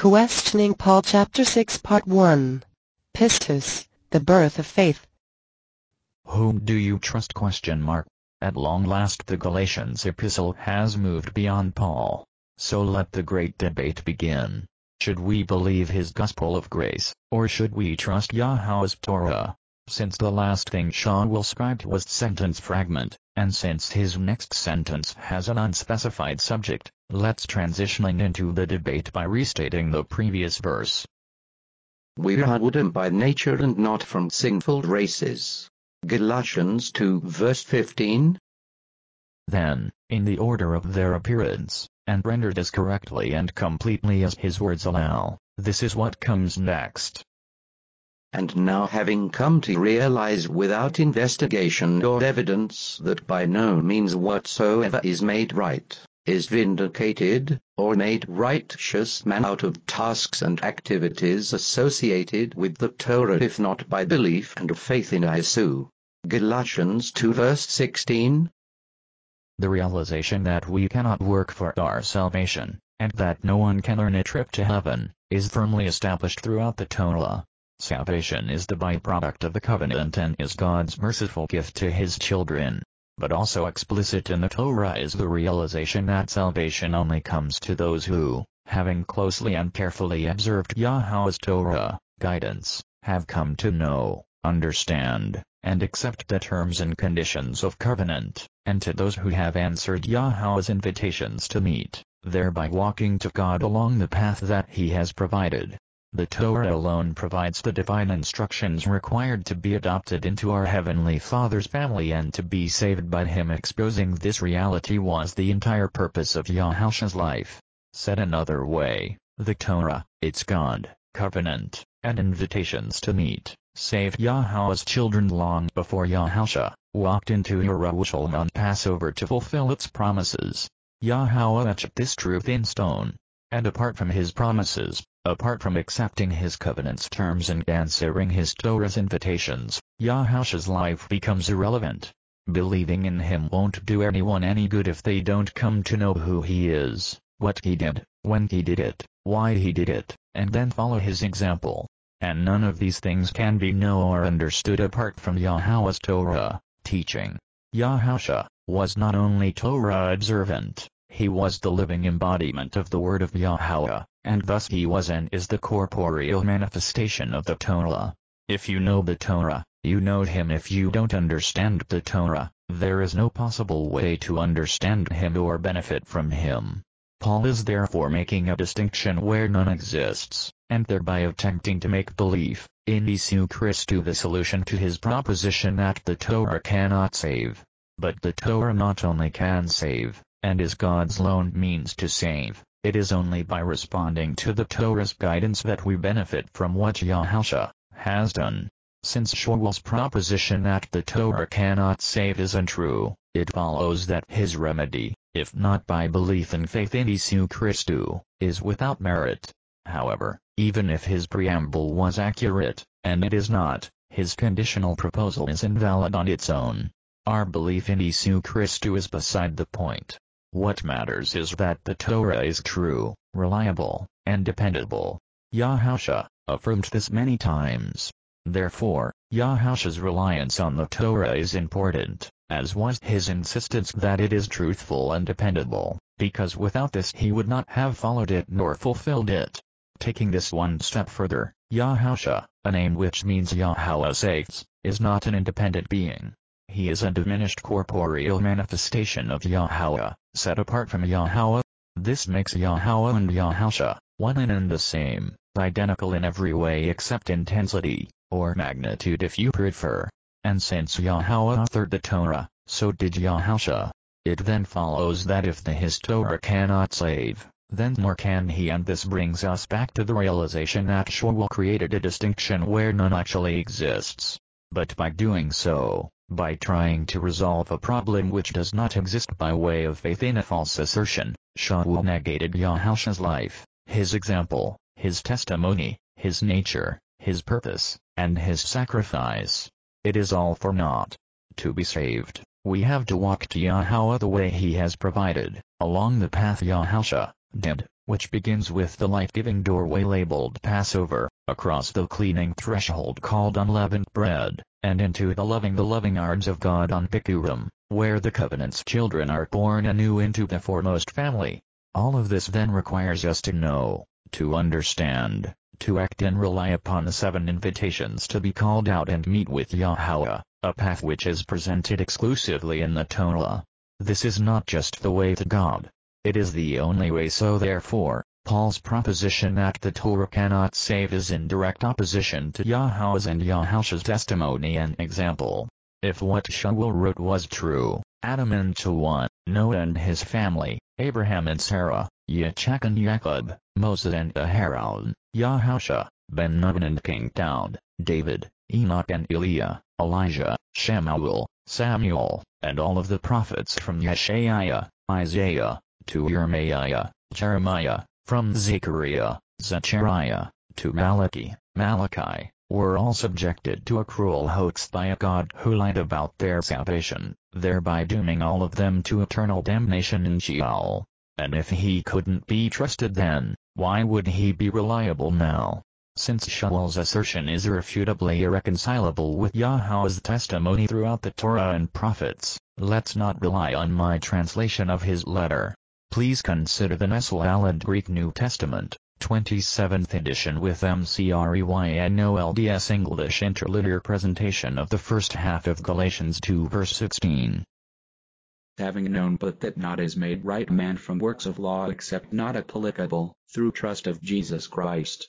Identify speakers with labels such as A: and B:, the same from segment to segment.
A: Questioning Paul Chapter 6 Part 1. Pistis, the birth of faith.
B: Whom do you trust? At long last the Galatians epistle has moved beyond Paul. So let the great debate begin. Should we believe his gospel of grace, or should we trust Yahweh's Torah? Since the last thing Shaul scribed was sentence fragment, and since his next sentence has an unspecified subject, let's transitioning into the debate by restating the previous verse.
C: We are wooden by nature and not from sinful races. Galatians 2 verse 15.
B: Then, in the order of their appearance, and rendered as correctly and completely as his words allow, this is what comes next.
C: And now having come to realize without investigation or evidence that by no means whatsoever is made right, is vindicated, or made righteous man out of tasks and activities associated with the Torah, if not by belief and faith in Yeshua. Galatians 2 verse 16.
B: The realization that we cannot work for our salvation, and that no one can earn a trip to heaven, is firmly established throughout the Torah. Salvation is the byproduct of the covenant and is God's merciful gift to his children. But also explicit in the Torah is the realization that salvation only comes to those who, having closely and carefully observed Yahweh's Torah guidance, have come to know, understand, and accept the terms and conditions of covenant, and to those who have answered Yahweh's invitations to meet, thereby walking to God along the path that he has provided. The Torah alone provides the divine instructions required to be adopted into our Heavenly Father's family and to be saved by him. Exposing this reality was the entire purpose of Yahushua's life. Said another way, the Torah, its God, covenant, and invitations to meet, saved Yahweh's children long before Yahushua walked into Jerusalem on Passover to fulfill its promises. Yahweh etched this truth in stone. And apart from his promises, apart from accepting his covenant's terms and answering his Torah's invitations, Yahushua's life becomes irrelevant. Believing in him won't do anyone any good if they don't come to know who he is, what he did, when he did it, why he did it, and then follow his example. And none of these things can be known or understood apart from Yahweh's Torah teaching. Yahushua was not only Torah observant, he was the living embodiment of the word of Yahweh, and thus he was and is the corporeal manifestation of the Torah. If you know the Torah, you know him. If you don't understand the Torah, there is no possible way to understand him or benefit from him. Paul is therefore making a distinction where none exists, and thereby attempting to make belief in Yeshua Christu the solution to his proposition that the Torah cannot save. But the Torah not only can save, and is God's lone means to save, it is only by responding to the Torah's guidance that we benefit from what Yahushua has done. Since Shaul's proposition that the Torah cannot save is untrue, it follows that his remedy, if not by belief and faith in Yeshua Christu, is without merit. However, even if his preamble was accurate, and it is not, his conditional proposal is invalid on its own. Our belief in Yeshua Christu is beside the point. What matters is that the Torah is true, reliable, and dependable. Yahushua affirmed this many times. Therefore, Yahushua's reliance on the Torah is important, as was his insistence that it is truthful and dependable, because without this he would not have followed it nor fulfilled it. Taking this one step further, Yahushua, a name which means Yahweh saves, is not an independent being. He is a diminished corporeal manifestation of Yahweh, set apart from Yahweh. This makes Yahweh and Yahushua one and the same, identical in every way except intensity, or magnitude if you prefer. And since Yahweh authored the Torah, so did Yahushua. It then follows that if his Torah cannot save, then nor can he, and this brings us back to the realization that Shaul created a distinction where none actually exists. But by doing so, by trying to resolve a problem which does not exist by way of faith in a false assertion, Shaul negated Yahushua's life, his example, his testimony, his nature, his purpose, and his sacrifice. It is all for naught. To be saved, we have to walk to Yahweh the way he has provided, along the path Yahushua did, which begins with the life-giving doorway labeled Passover, across the cleaning threshold called unleavened bread, and into the loving arms of God on Bikurim, where the covenant's children are born anew into the foremost family. All of this then requires us to know, to understand, to act and rely upon the 7 invitations to be called out and meet with Yahweh, a path which is presented exclusively in the Torah. This is not just the way to God. It is the only way. So therefore, Paul's proposition that the Torah cannot save is in direct opposition to Yahweh's and Yahushua's testimony and example. If what Shaul wrote was true, Adam and Hawa, Noah and his family, Abraham and Sarah, Yitzchak and Jacob, Moses and Aharon, Yahushua, Ben Nun and King David, Enoch and Eliah, Elijah, Shemuel, Samuel, and all of the prophets from Yeshaiah, Isaiah, to Jeremiah, from Zechariah, to Malachi, were all subjected to a cruel hoax by a God who lied about their salvation, thereby dooming all of them to eternal damnation in Sheol. And if he couldn't be trusted then, why would he be reliable now? Since Shaul's assertion is irrefutably irreconcilable with Yahweh's testimony throughout the Torah and prophets, let's not rely on my translation of his letter. Please consider the Nestle-Aland Greek New Testament, 27th edition with MCREYNOLDS English interlinear presentation of the first half of Galatians 2 verse 16.
D: Having known but that not is made right man from works of law except not applicable, through trust of Jesus Christ.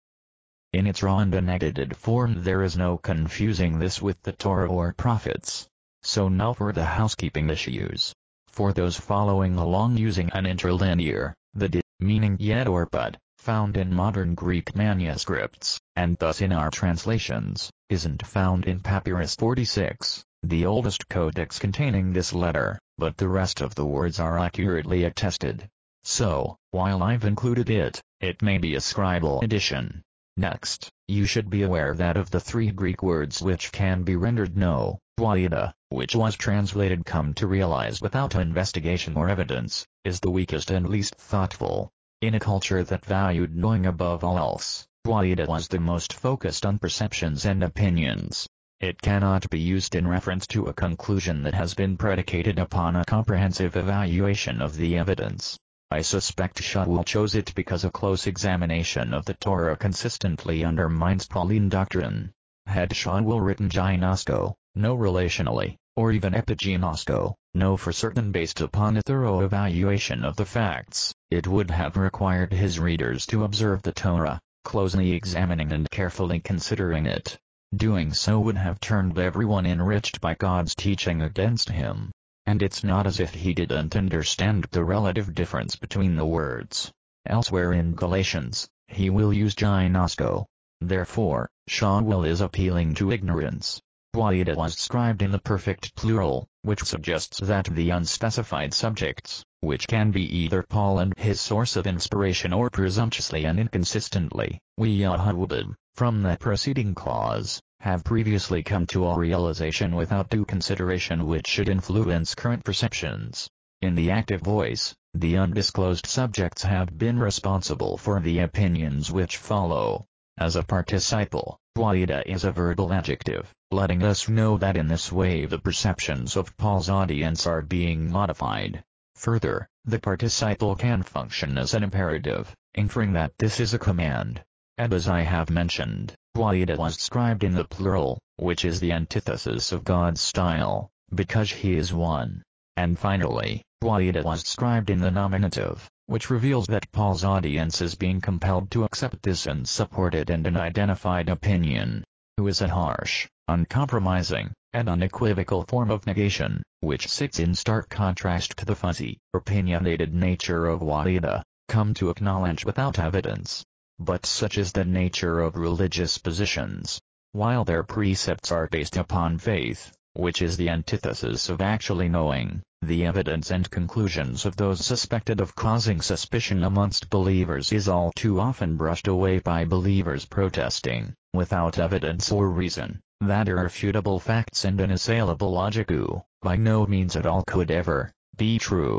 B: In its raw and unedited form there is no confusing this with the Torah or prophets. So now for the housekeeping issues. For those following along using an interlinear, the did, meaning yet or but, found in modern Greek manuscripts, and thus in our translations, isn't found in Papyrus 46, the oldest codex containing this letter, but the rest of the words are accurately attested. So, while I've included it, it may be a scribal addition. Next, you should be aware that of the 3 Greek words which can be rendered no, waida, which was translated come to realize without investigation or evidence, is the weakest and least thoughtful. In a culture that valued knowing above all else, waida was the most focused on perceptions and opinions. It cannot be used in reference to a conclusion that has been predicated upon a comprehensive evaluation of the evidence. I suspect Shaul chose it because a close examination of the Torah consistently undermines Pauline doctrine. Had Shaul written ginosko, no relationally, or even epigenosko, no for certain based upon a thorough evaluation of the facts, it would have required his readers to observe the Torah, closely examining and carefully considering it. Doing so would have turned everyone enriched by God's teaching against him. And it's not as if he didn't understand the relative difference between the words. Elsewhere in Galatians, he will use ginosko. Therefore, Shaul is appealing to ignorance. Waida was scribed in the perfect plural, which suggests that the unspecified subjects, which can be either Paul and his source of inspiration or presumptuously and inconsistently, we Yahweh, from the preceding clause, have previously come to a realization without due consideration which should influence current perceptions. In the active voice, the undisclosed subjects have been responsible for the opinions which follow. As a participle, waida is a verbal adjective, letting us know that in this way the perceptions of Paul's audience are being modified. Further, the participle can function as an imperative, inferring that this is a command. And as I have mentioned, waida was scribed in the plural, which is the antithesis of God's style, because he is one. And finally, waida was scribed in the nominative, which reveals that Paul's audience is being compelled to accept this unsupported and unidentified opinion, who is a harsh, uncompromising, and unequivocal form of negation, which sits in stark contrast to the fuzzy, opinionated nature of waida, come to acknowledge without evidence. But such is the nature of religious positions. While their precepts are based upon faith, which is the antithesis of actually knowing, the evidence and conclusions of those suspected of causing suspicion amongst believers is all too often brushed away by believers protesting, without evidence or reason, that irrefutable facts and unassailable logic by no means at all could ever be true.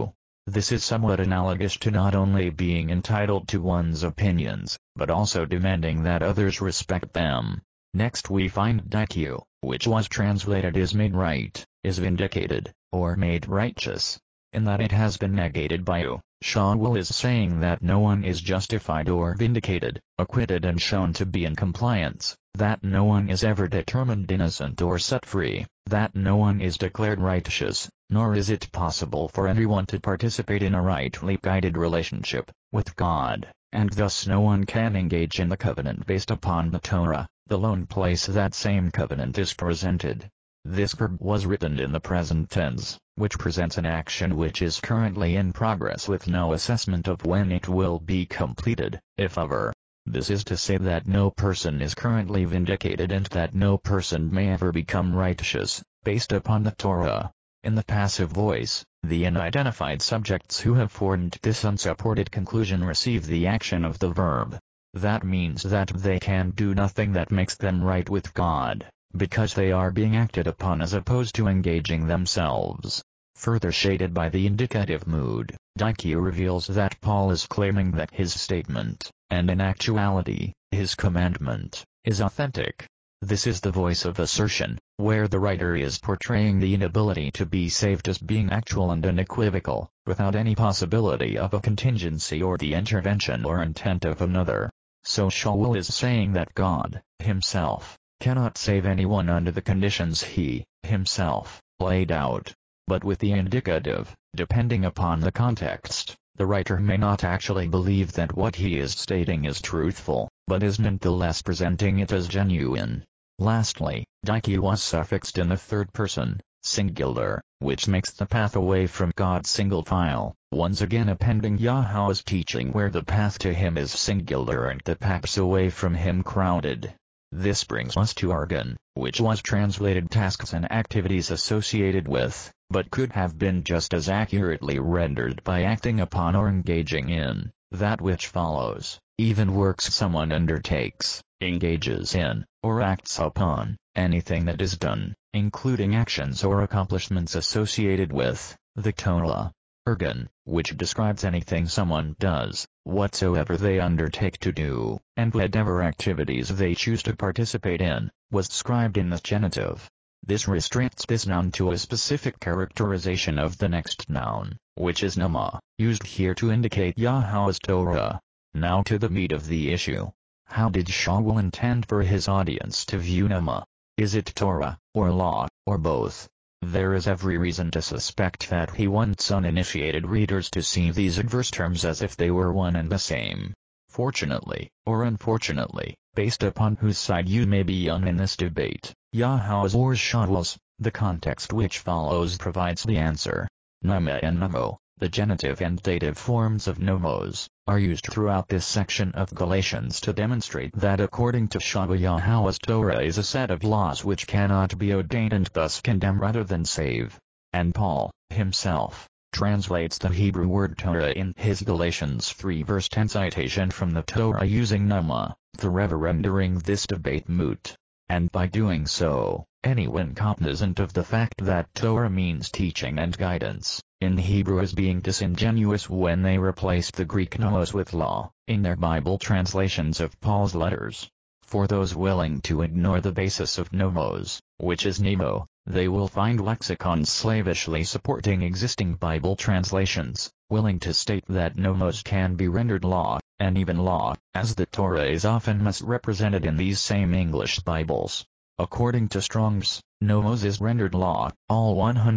B: This is somewhat analogous to not only being entitled to one's opinions, but also demanding that others respect them. Next we find Dikyu, which was translated is made right, is vindicated, or made righteous. In that it has been negated by you, Shaul is saying that no one is justified or vindicated, acquitted and shown to be in compliance, that no one is ever determined innocent or set free, that no one is declared righteous, nor is it possible for anyone to participate in a rightly guided relationship with God, and thus no one can engage in the covenant based upon the Torah, the lone place that same covenant is presented. This verb was written in the present tense, which presents an action which is currently in progress with no assessment of when it will be completed, if ever. This is to say that no person is currently vindicated and that no person may ever become righteous, based upon the Torah. In the passive voice, the unidentified subjects who have formed this unsupported conclusion receive the action of the verb. That means that they can do nothing that makes them right with God, because they are being acted upon as opposed to engaging themselves. Further shaded by the indicative mood, Dikyu reveals that Paul is claiming that his statement, and in actuality, his commandment, is authentic. This is the voice of assertion, where the writer is portraying the inability to be saved as being actual and unequivocal, without any possibility of a contingency or the intervention or intent of another. So Shaul is saying that God, himself, cannot save anyone under the conditions he, himself, laid out. But with the indicative, depending upon the context, the writer may not actually believe that what he is stating is truthful, but is nonetheless presenting it as genuine. Lastly, Dikyu was suffixed in the third person, singular, which makes the path away from God single file, once again appending Yahweh's teaching where the path to him is singular and the paths away from him crowded. This brings us to argon, which was translated tasks and activities associated with, but could have been just as accurately rendered by acting upon or engaging in, that which follows, even works someone undertakes, engages in, or acts upon, anything that is done, including actions or accomplishments associated with, the Torah. Ergon, which describes anything someone does, whatsoever they undertake to do, and whatever activities they choose to participate in, was described in the genitive. This restricts this noun to a specific characterization of the next noun, which is nama, used here to indicate Yahweh's Torah. Now to the meat of the issue. How did Shaul intend for his audience to view nama? Is it Torah, or law, or both? There is every reason to suspect that he wants uninitiated readers to see these adverse terms as if they were one and the same. Fortunately, or unfortunately, based upon whose side you may be on in this debate, Yahweh's or Shaul's, the context which follows provides the answer. Nama and namo, the genitive and dative forms of nomos, are used throughout this section of Galatians to demonstrate that according to Shaul Yahweh's Torah is a set of laws which cannot be ordained and thus condemn rather than save. And Paul, himself, translates the Hebrew word Torah in his Galatians 3 verse 10 citation from the Torah using nama, forever rendering this debate moot. And by doing so, anyone cognizant of the fact that Torah means teaching and guidance, in Hebrew is being disingenuous when they replace the Greek nomos with law, in their Bible translations of Paul's letters. For those willing to ignore the basis of nomos, which is nemo, they will find lexicons slavishly supporting existing Bible translations, willing to state that nomos can be rendered law, and even law, as the Torah is often misrepresented in these same English Bibles. According to Strong's, nomos is rendered law, all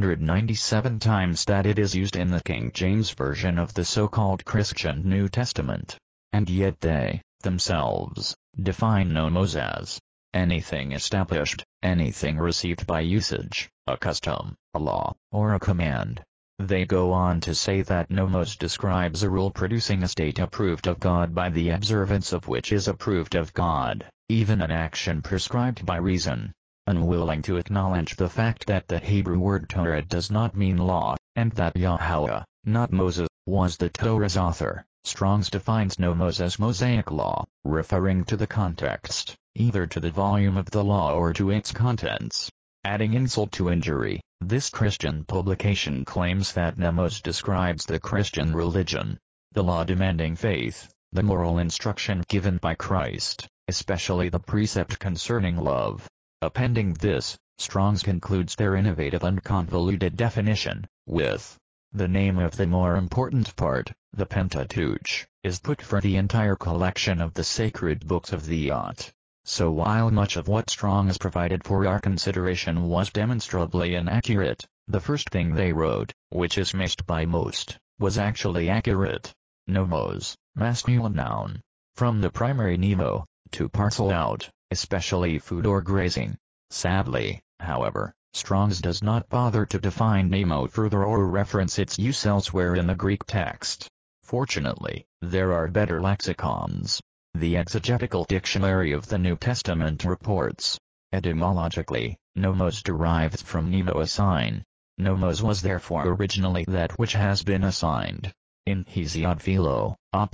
B: 197 times that it is used in the King James Version of the so-called Christian New Testament. And yet they, themselves, define nomos as anything established, anything received by usage, a custom, a law, or a command. They go on to say that nomos describes a rule producing a state approved of God by the observance of which is approved of God, even an action prescribed by reason. Unwilling to acknowledge the fact that the Hebrew word Torah does not mean law, and that Yahweh, not Moses, was the Torah's author, Strong's defines nomos as Mosaic law, referring to the context, either to the volume of the law or to its contents. Adding insult to injury, this Christian publication claims that Nomos describes the Christian religion, the law-demanding faith, the moral instruction given by Christ, especially the precept concerning love. Appending this, Strong's concludes their innovative and convoluted definition, with the name of the more important part, the Pentateuch, is put for the entire collection of the sacred books of the Old. So while much of what Strong has provided for our consideration was demonstrably inaccurate, the first thing they wrote, which is missed by most, was actually accurate. Nomos, masculine noun. From the primary nemo, to parcel out, especially food or grazing. Sadly, however, Strong's does not bother to define nemo further or reference its use elsewhere in the Greek text. Fortunately, there are better lexicons. The Exegetical Dictionary of the New Testament reports, etymologically, nomos derives from nemo assign. Nomos was therefore originally that which has been assigned. In Hesiod Philo, Op.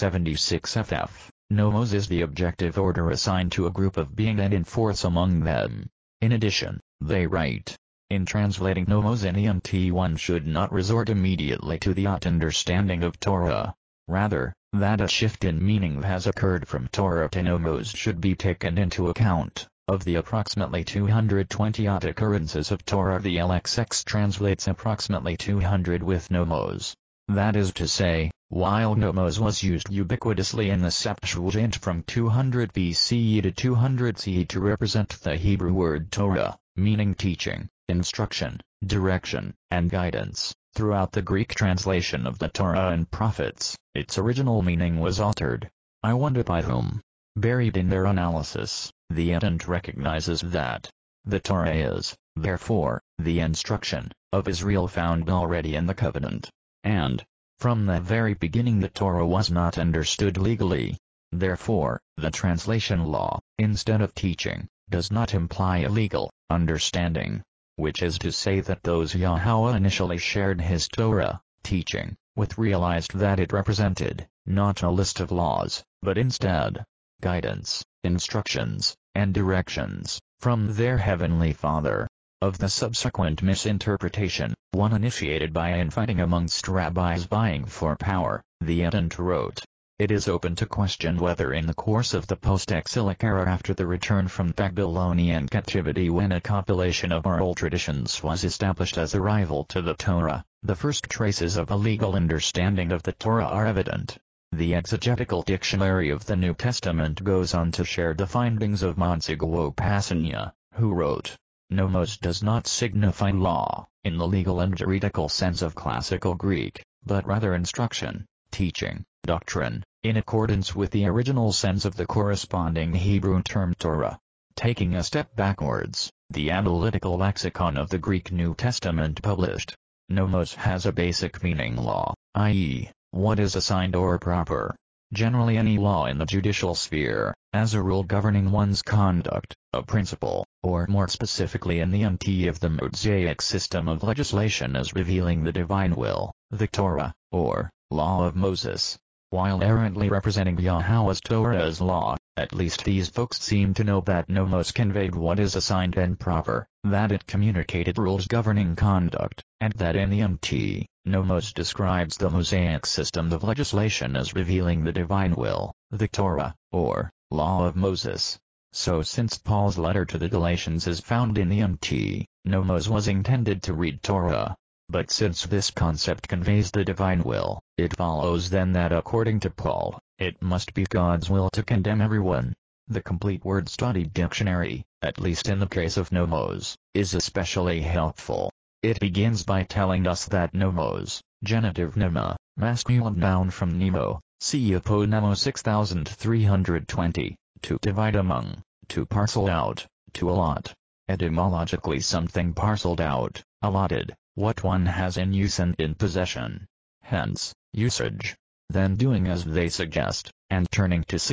B: 276 ff, nomos is the objective order assigned to a group of being and in force among them. In addition, they write, in translating nomos in EMT one should not resort immediately to the understanding of Torah. Rather, that a shift in meaning has occurred from Torah to nomos should be taken into account. Of the approximately 220 odd occurrences of Torah, the LXX translates approximately 200 with nomos. That is to say, while nomos was used ubiquitously in the Septuagint from 200 BCE to 200 CE to represent the Hebrew word Torah, meaning teaching, instruction, direction, and guidance, throughout the Greek translation of the Torah and Prophets, its original meaning was altered. I wonder by whom. Buried in their analysis, the Edent recognizes that the Torah is, therefore, the instruction of Israel found already in the covenant. And, from the very beginning the Torah was not understood legally. Therefore, the translation law, instead of teaching, does not imply a legal understanding, which is to say that those Yahweh initially shared his Torah, teaching, with realized that it represented, not a list of laws, but instead, guidance, instructions, and directions, from their heavenly Father. Of the subsequent misinterpretation, one initiated by infighting amongst rabbis vying for power, the Edent wrote, it is open to question whether in the course of the post-exilic era after the return from Babylonian captivity when a compilation of oral traditions was established as a rival to the Torah, the first traces of a legal understanding of the Torah are evident. The Exegetical Dictionary of the New Testament goes on to share the findings of Monsignor Passagna, who wrote, nomos does not signify law, in the legal and juridical sense of classical Greek, but rather instruction, teaching, doctrine, in accordance with the original sense of the corresponding Hebrew term Torah. Taking a step backwards, the Analytical Lexicon of the Greek New Testament published, nomos has a basic meaning law, i.e., what is assigned or proper. Generally any law in the judicial sphere, as a rule governing one's conduct, a principle, or more specifically in the MT of the Mosaic system of legislation as revealing the divine will, the Torah, or Law of Moses. While errantly representing Yahweh's Torah as law, at least these folks seem to know that nomos conveyed what is assigned and proper, that it communicated rules governing conduct, and that in the MT, nomos describes the Mosaic system of legislation as revealing the divine will, the Torah, or Law of Moses. So since Paul's letter to the Galatians is found in the MT, nomos was intended to read Torah. But since this concept conveys the divine will, it follows then that according to Paul, it must be God's will to condemn everyone. The complete word study dictionary, at least in the case of nomos, is especially helpful. It begins by telling us that nomos, genitive nema, masculine noun from nemo, see Aponemo 6320, to divide among, to parcel out, to allot. Etymologically something parceled out, allotted, what one has in use and in possession. Hence, usage. Then doing as they suggest, and turning to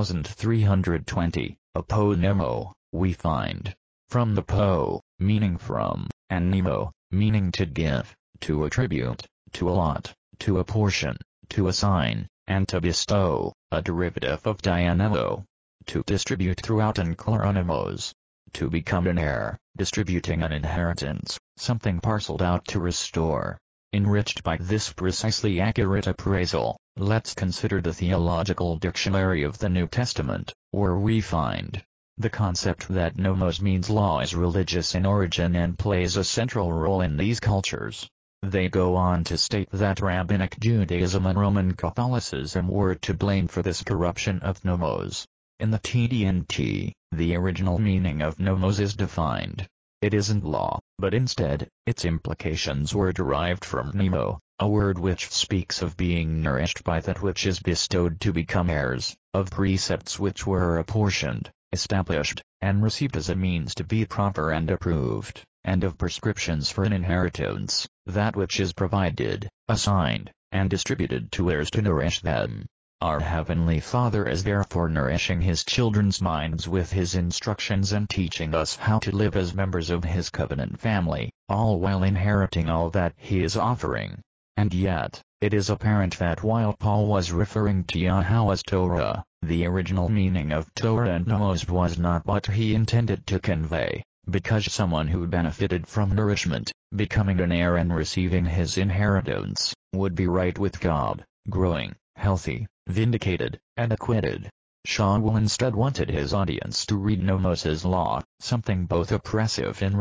B: 6320, aponemo, we find, from the po, meaning from, and nemo, meaning to give, to attribute, to allot, to apportion, to assign, and to bestow, a derivative of dianemo, to distribute throughout and kleronemos. to become an heir, distributing an inheritance, something parceled out to restore. Enriched by this precisely accurate appraisal, let's consider the theological dictionary of the New Testament, where we find the concept that nomos means law is religious in origin and plays a central role in these cultures. They go on to state that Rabbinic Judaism and Roman Catholicism were to blame for this corruption of nomos. In the TDNT, the original meaning of nomos is defined. It isn't law, but instead, its implications were derived from nemo, a word which speaks of being nourished by that which is bestowed to become heirs, of precepts which were apportioned, established, and received as a means to be proper and approved, and of prescriptions for an inheritance, that which is provided, assigned, and distributed to heirs to nourish them. Our Heavenly Father is therefore nourishing His children's minds with His instructions and teaching us how to live as members of His covenant family, all while inheriting all that He is offering. And yet, it is apparent that while Paul was referring to Yahweh's Torah, the original meaning of Torah and nomos was not what he intended to convey, because someone who benefited from nourishment, becoming an heir and receiving his inheritance, would be right with God, growing, healthy, vindicated, and acquitted. Shaul instead wanted his audience to read nomos as law, something both oppressive and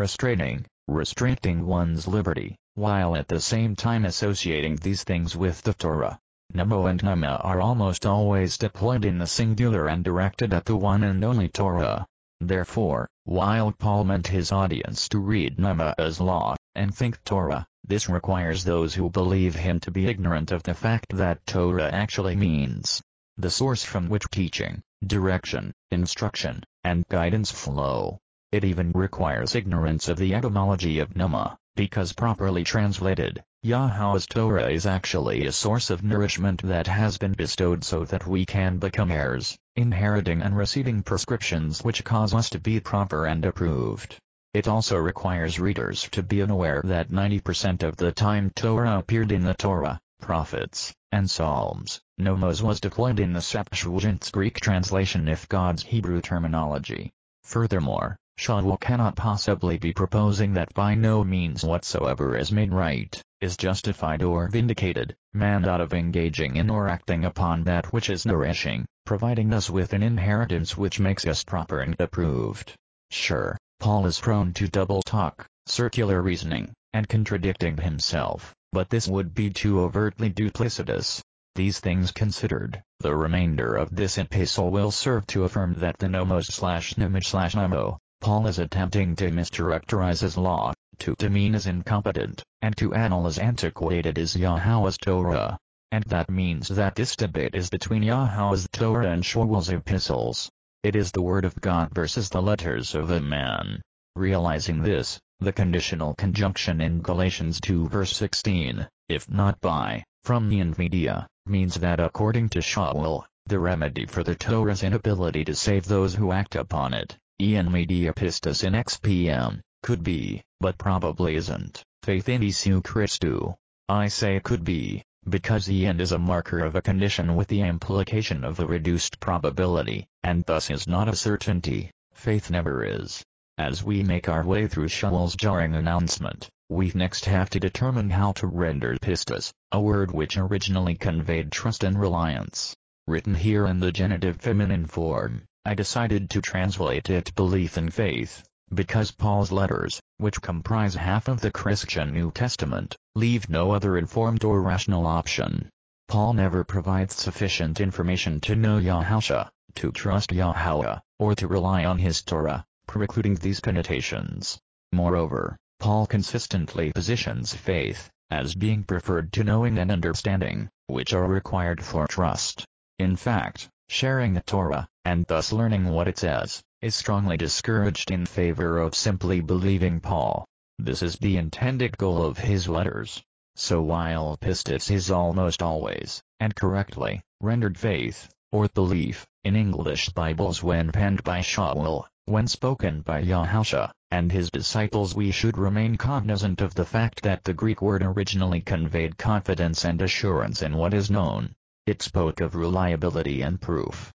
B: restricting one's liberty, while at the same time associating these things with the Torah. Nemo and Nema are almost always deployed in the singular and directed at the one and only Torah. Therefore, while Paul meant his audience to read Nema as law, and think Torah, this requires those who believe him to be ignorant of the fact that Torah actually means the source from which teaching, direction, instruction, and guidance flow. It even requires ignorance of the etymology of Nema, because properly translated, Yahweh's Torah is actually a source of nourishment that has been bestowed so that we can become heirs, inheriting and receiving prescriptions which cause us to be proper and approved. It also requires readers to be unaware that 90% of the time Torah appeared in the Torah, prophets, and Psalms, nomos was deployed in the Septuagint's Greek translation if God's Hebrew terminology. Furthermore, Shaul cannot possibly be proposing that by no means whatsoever is made right, is justified or vindicated, man out of engaging in or acting upon that which is nourishing, providing us with an inheritance which makes us proper and approved. Sure, Paul is prone to double talk, circular reasoning, and contradicting himself, but this would be too overtly duplicitous. These things considered, the remainder of this epistle will serve to affirm that the nomos/nemage/nemo, Paul is attempting to mischaracterize as law, to demean as incompetent, and to annul as antiquated as Yahweh's Torah. And that means that this debate is between Yahweh's Torah and Shaul's epistles. It is the word of God versus the letters of a man. Realizing this, the conditional conjunction in Galatians 2 verse 16, if not by, from the Nvidia, means that according to Shaul, the remedy for the Torah's inability to save those who act upon it, en media pistis in XPM, could be, but probably isn't, faith in Jesu Christu. I say could be, because the end is a marker of a condition with the implication of a reduced probability, and thus is not a certainty. Faith never is. As we make our way through Shaul's jarring announcement, we next have to determine how to render pistis, a word which originally conveyed trust and reliance. Written here in the genitive feminine form, I decided to translate it belief and faith, because Paul's letters, which comprise half of the Christian New Testament, leave no other informed or rational option. Paul never provides sufficient information to know Yahusha, to trust Yahweh, or to rely on his Torah, precluding these connotations. Moreover, Paul consistently positions faith as being preferred to knowing and understanding, which are required for trust. In fact, sharing the Torah, and thus learning what it says, is strongly discouraged in favor of simply believing Paul. This is the intended goal of his letters. So while pistis is almost always, and correctly, rendered faith, or belief, in English Bibles when penned by Shaul, when spoken by Yahusha and his disciples, we should remain cognizant of the fact that the Greek word originally conveyed confidence and assurance in what is known. It spoke of reliability and proof,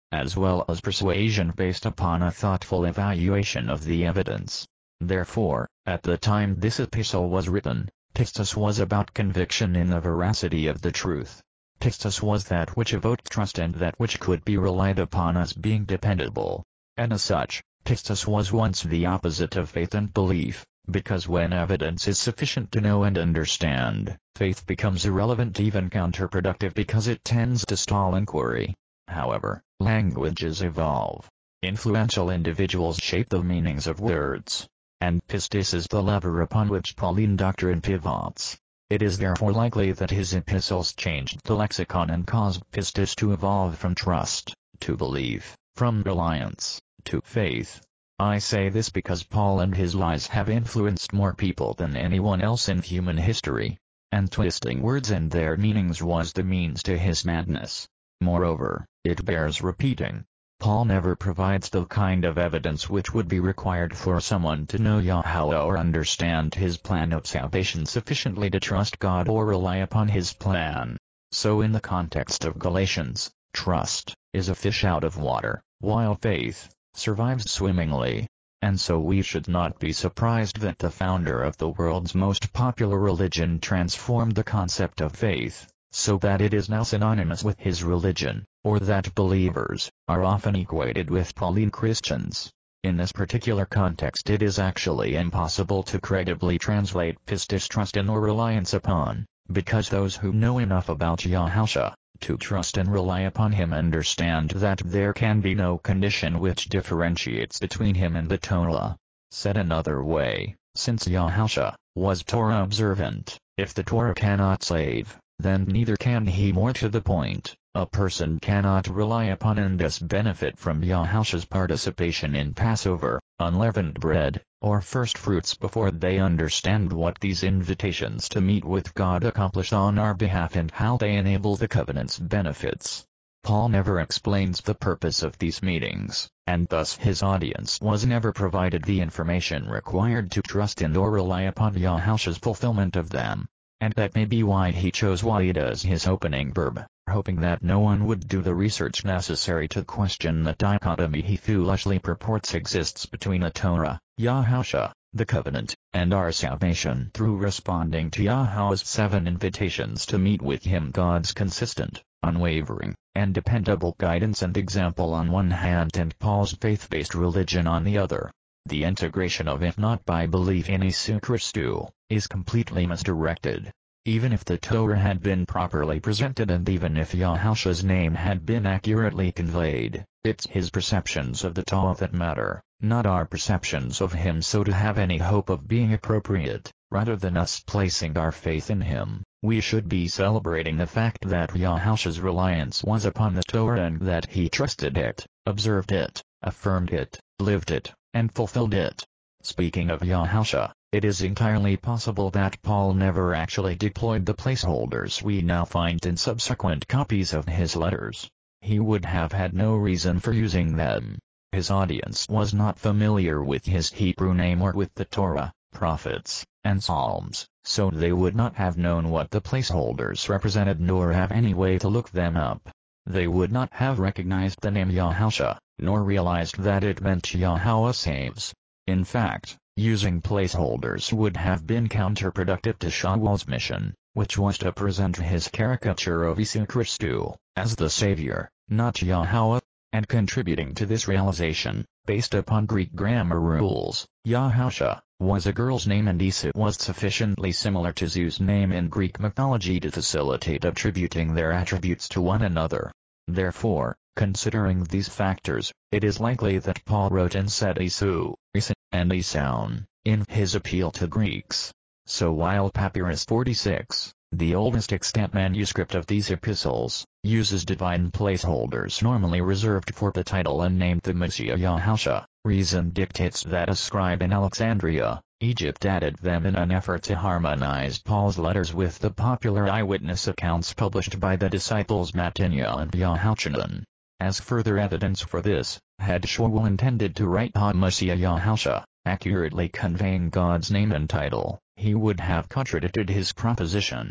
B: as well as persuasion based upon a thoughtful evaluation of the evidence. Therefore, at the time this epistle was written, pistis was about conviction in the veracity of the truth. Pistis was that which evoked trust and that which could be relied upon as being dependable. And as such, pistis was once the opposite of faith and belief, because when evidence is sufficient to know and understand, faith becomes irrelevant, even counterproductive, because it tends to stall inquiry. However, languages evolve. Influential individuals shape the meanings of words, and pistis is the lever upon which Pauline doctrine pivots. It is therefore likely that his epistles changed the lexicon and caused pistis to evolve from trust to belief, from reliance to faith. I say this because Paul and his lies have influenced more people than anyone else in human history, and twisting words and their meanings was the means to his madness. Moreover, it bears repeating, Paul never provides the kind of evidence which would be required for someone to know Yahweh or understand his plan of salvation sufficiently to trust God or rely upon his plan. So in the context of Galatians, trust is a fish out of water, while faith survives swimmingly. And so we should not be surprised that the founder of the world's most popular religion transformed the concept of faith, so that it is now synonymous with his religion, or that believers are often equated with Pauline Christians. In this particular context it is actually impossible to credibly translate pistis trust in or reliance upon, because those who know enough about Yahusha to trust and rely upon him understand that there can be no condition which differentiates between him and the Torah. Said another way, since Yahusha was Torah observant, if the Torah cannot save, then neither can he. More to the point, a person cannot rely upon and thus benefit from Yahusha's participation in Passover, unleavened bread, or first fruits before they understand what these invitations to meet with God accomplish on our behalf and how they enable the covenant's benefits. Paul never explains the purpose of these meetings, and thus his audience was never provided the information required to trust in or rely upon Yahusha's fulfillment of them. And that may be why he chose Wa'id as his opening verb, hoping that no one would do the research necessary to question the dichotomy he foolishly purports exists between the Torah, Yahusha, the covenant, and our salvation. Through responding to Yahweh's 7 invitations to meet with him, God's consistent, unwavering, and dependable guidance and example on one hand and Paul's faith-based religion on the other, the integration of it not by belief in Isu Christu is completely misdirected. Even if the Torah had been properly presented and even if Yahusha's name had been accurately conveyed, it's his perceptions of the Torah that matter, not our perceptions of him. So to have any hope of being appropriate, rather than us placing our faith in him, we should be celebrating the fact that Yahusha's reliance was upon the Torah and that he trusted it, observed it, affirmed it, lived it, and fulfilled it. Speaking of Yahusha, it is entirely possible that Paul never actually deployed the placeholders we now find in subsequent copies of his letters. He would have had no reason for using them. His audience was not familiar with his Hebrew name or with the Torah, prophets, and Psalms, so they would not have known what the placeholders represented nor have any way to look them up. They would not have recognized the name Yahusha, nor realized that it meant Yahweh saves. In fact, using placeholders would have been counterproductive to Shaul's mission, which was to present his caricature of Isu Christu as the Savior, not Yahweh. And contributing to this realization, based upon Greek grammar rules, Yahusha was a girl's name and Isu was sufficiently similar to Zeus' name in Greek mythology to facilitate attributing their attributes to one another. Therefore, considering these factors, it is likely that Paul wrote and said Isu, and Isaun, in his appeal to Greeks. So while Papyrus 46, the oldest extant manuscript of these epistles, uses divine placeholders normally reserved for the title and named the Messiah Yahusha, reason dictates that a scribe in Alexandria, Egypt added them in an effort to harmonize Paul's letters with the popular eyewitness accounts published by the disciples Mattaniah and Yahuchanan. As further evidence for this, had Shaul intended to write Ha-Messiah Yahusha, accurately conveying God's name and title, he would have contradicted his proposition.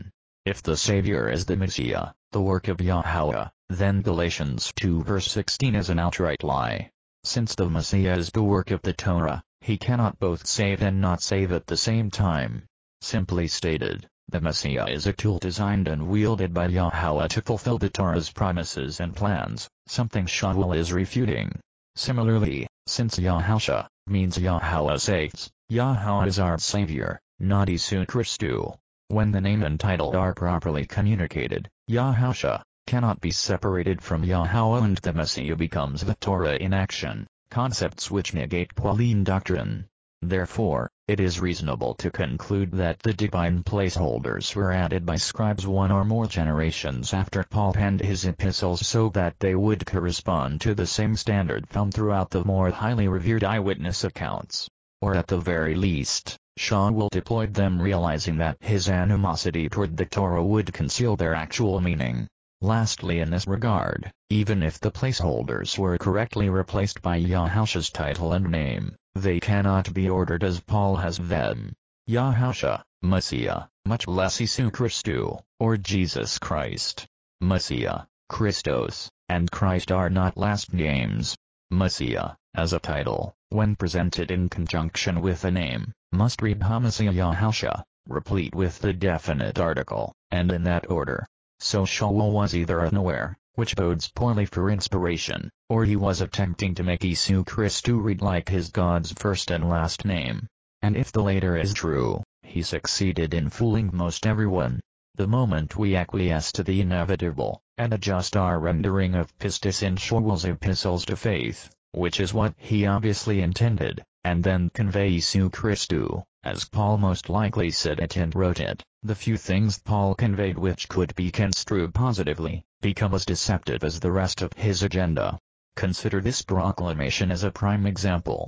B: If the Savior is the Messiah, the work of Yahweh, then Galatians 2 verse 16 is an outright lie. Since the Messiah is the work of the Torah, he cannot both save and not save at the same time. Simply stated, the Messiah is a tool designed and wielded by Yahweh to fulfill the Torah's promises and plans, something Shaul is refuting. Similarly, since Yahusha means Yahweh saves, Yahweh is our Savior, not Isu Christu. When the name and title are properly communicated, Yahusha cannot be separated from Yahweh and the Messiah becomes the Torah in action, concepts which negate Pauline doctrine. Therefore, it is reasonable to conclude that the divine placeholders were added by scribes one or more generations after Paul penned his epistles so that they would correspond to the same standard found throughout the more highly revered eyewitness accounts. Or at the very least, Shaul deployed them realizing that his animosity toward the Torah would conceal their actual meaning. Lastly, in this regard, even if the placeholders were correctly replaced by Yahusha's title and name, they cannot be ordered as Paul has them. Yahusha, Messiah, much less Isu Christu, or Jesus Christ. Messiah, Christos, and Christ are not last names. Messiah, as a title, when presented in conjunction with a name, must read Messiah Yahusha, replete with the definite article, and in that order. So Shaul was either unaware, which bodes poorly for inspiration, or he was attempting to make Isu Christu read like his God's first and last name. And if the latter is true, he succeeded in fooling most everyone. The moment we acquiesce to the inevitable, and adjust our rendering of pistis in Shaul's epistles to faith, which is what he obviously intended, and then convey Isu Christu, as Paul most likely said it and wrote it, the few things Paul conveyed which could be construed positively, become as deceptive as the rest of his agenda. Consider this proclamation as a prime example.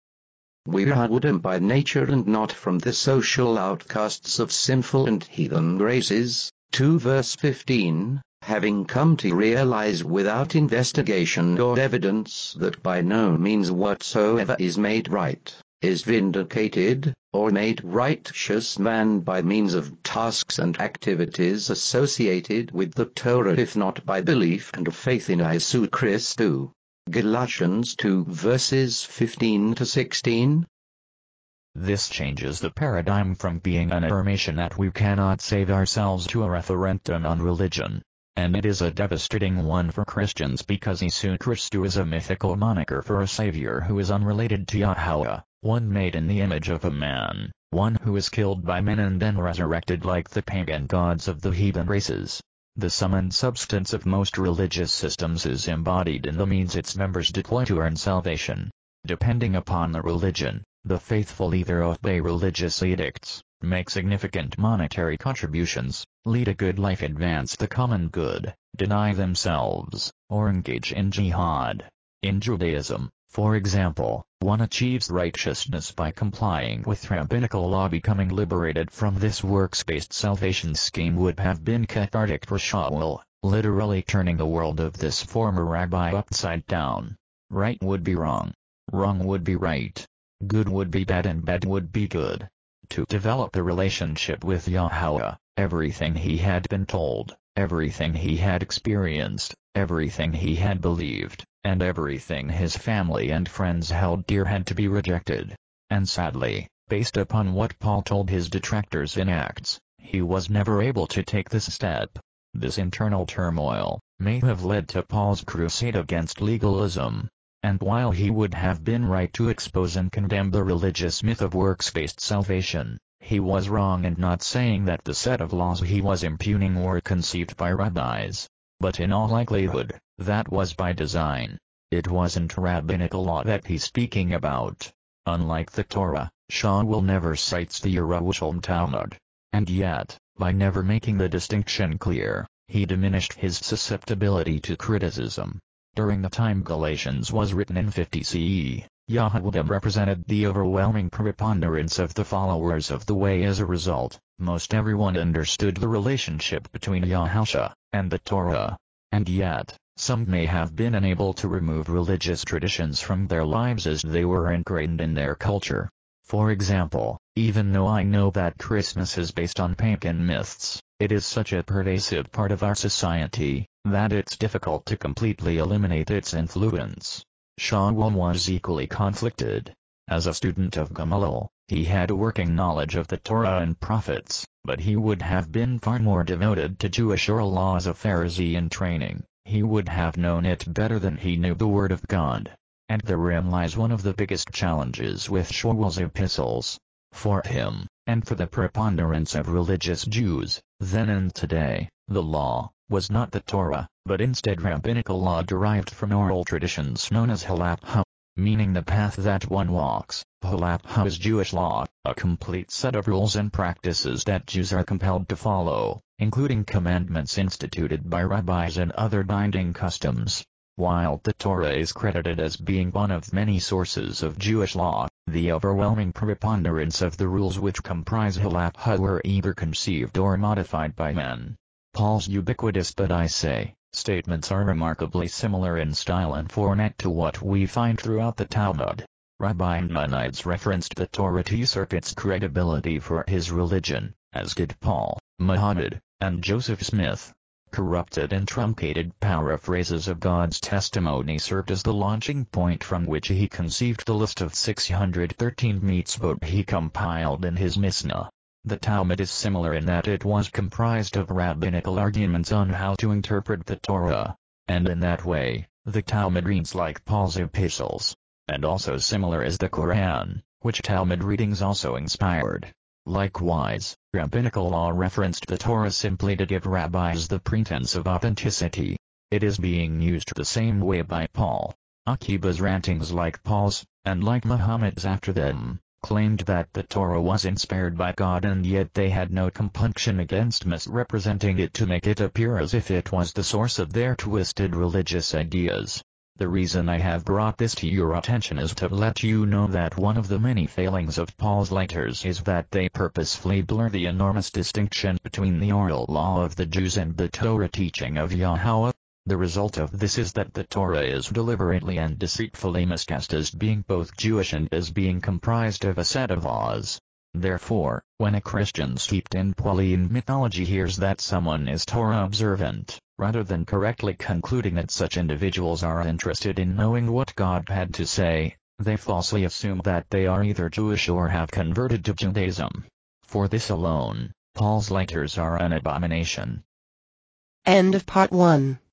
C: We are wooden by nature and not from the social outcasts of sinful and heathen races. 2 verse 15, having come to realize without investigation or evidence that by no means whatsoever is made right, is vindicated, or made righteous man by means of tasks and activities associated with the Torah if not by belief and faith in Isu Christu. Galatians 2 verses 15 to 16.
B: This changes the paradigm from being an affirmation that we cannot save ourselves to a referendum on religion. And it is a devastating one for Christians because Isu Christu is a mythical moniker for a savior who is unrelated to Yahweh, one made in the image of a man, one who is killed by men and then resurrected like the pagan gods of the heathen races. The sum and substance of most religious systems is embodied in the means its members deploy to earn salvation. Depending upon the religion, the faithful either obey religious edicts, make significant monetary contributions, lead a good life, advance the common good, deny themselves, or engage in jihad. In Judaism, for example, one achieves righteousness by complying with rabbinical law. Becoming liberated from this works-based salvation scheme would have been cathartic for Shaul, literally turning the world of this former rabbi upside down. Right would be wrong. Wrong would be right. Good would be bad and bad would be good. To develop a relationship with Yahweh, everything he had been told, everything he had experienced, everything he had believed, and everything his family and friends held dear had to be rejected. And sadly, based upon what Paul told his detractors in Acts, he was never able to take this step. This internal turmoil may have led to Paul's crusade against legalism. And while he would have been right to expose and condemn the religious myth of works-based salvation, he was wrong in not saying that the set of laws he was impugning were conceived by rabbis. But in all likelihood, that was by design. It wasn't rabbinical law that he's speaking about. Unlike the Torah, Shaul never cites the Yerushalmi Talmud. And yet, by never making the distinction clear, he diminished his susceptibility to criticism. During the time Galatians was written in 50 CE, Yahweh represented the overwhelming preponderance of the followers of the way. As a result, most everyone understood the relationship between Yahusha and the Torah. And yet, some may have been unable to remove religious traditions from their lives as they were ingrained in their culture. For example, even though I know that Christmas is based on pagan myths, It is such a pervasive part of our society that it's difficult to completely eliminate its influence. Shaul was equally conflicted. As a student of Gamaliel, he had a working knowledge of the Torah and prophets, but he would have been far more devoted to Jewish oral law as a Pharisee in training. He would have known it better than he knew the Word of God. And therein lies one of the biggest challenges with Shaul's epistles. For him, and for the preponderance of religious Jews, then and today, the law was not the Torah, but instead rabbinical law derived from oral traditions known as halakha, meaning the path that one walks. Halakha is Jewish law, a complete set of rules and practices that Jews are compelled to follow, including commandments instituted by rabbis and other binding customs. While the Torah is credited as being one of many sources of Jewish law, the overwhelming preponderance of the rules which comprise halakha were either conceived or modified by men. Paul's ubiquitous "but I say" statements are remarkably similar in style and format to what we find throughout the Talmud. Rabbi Maimonides referenced the Torah to usurp its credibility for his religion, as did Paul, Muhammad, and Joseph Smith. Corrupted and truncated paraphrases of God's testimony served as the launching point from which he conceived the list of 613 mitzvot he compiled in his Mishnah. The Talmud is similar in that it was comprised of rabbinical arguments on how to interpret the Torah, and in that way, the Talmud reads like Paul's epistles, and also similar as the Quran, which Talmud readings also inspired. Likewise, rabbinical law referenced the Torah simply to give rabbis the pretense of authenticity. It is being used the same way by Paul. Akiba's writings, like Paul's, and like Muhammad's after them, claimed that the Torah was inspired by God, and yet they had no compunction against misrepresenting it to make it appear as if it was the source of their twisted religious ideas. The reason I have brought this to your attention is to let you know that one of the many failings of Paul's letters is that they purposefully blur the enormous distinction between the oral law of the Jews and the Torah teaching of Yahweh. The result of this is that the Torah is deliberately and deceitfully miscast as being both Jewish and as being comprised of a set of laws. Therefore, when a Christian steeped in Pauline mythology hears that someone is Torah observant, rather than correctly concluding that such individuals are interested in knowing what God had to say, they falsely assume that they are either Jewish or have converted to Judaism. For this alone, Paul's letters are an abomination.
A: End of part 1.